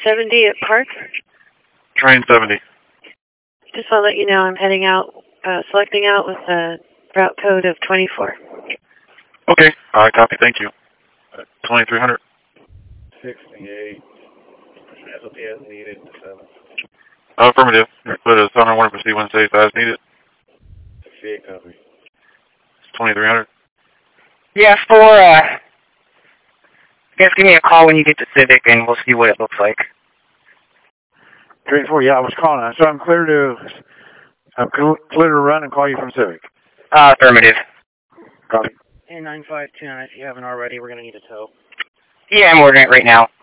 70 at Park. Train 70. Just want to let you know I'm heading out, selecting out with a route code of 24. Okay. Copy. Thank you. 2300. 68. SOP as needed. 7. Affirmative. Put a sonar warning for C1 safe as needed. 68 copy. 2300. Yeah, guys, give me a call when you get to Civic, and we'll see what it looks like. Train 4, yeah, I was calling. So I'm clear to run and call you from Civic. Affirmative. Copy. And 9529, if you haven't already, we're going to need a tow. Yeah, I'm ordering it right now.